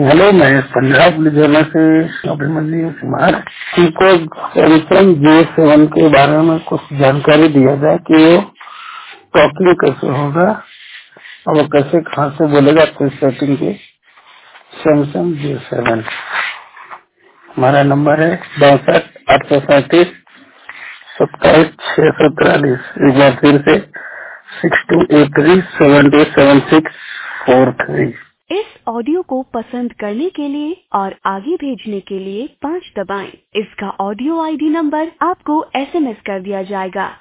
Hello, मैं पंजाब लुधियाना से अभिमन्यु कुमार। उनको सैमसंग J7 के बारे में कुछ जानकारी दिया जाए कि वो टॉकिंग कैसे होगा और वो कैसे कहाँ से बोलेगा अपनी सेटिंग के। सैमसंग J7 हमारा नंबर है 62 837 27 643। एक बार फिर से 6283727643। इस ऑडियो को पसंद करने के लिए और आगे भेजने के लिए 5 दबाएं। इसका ऑडियो आईडी नंबर आपको SMS कर दिया जाएगा।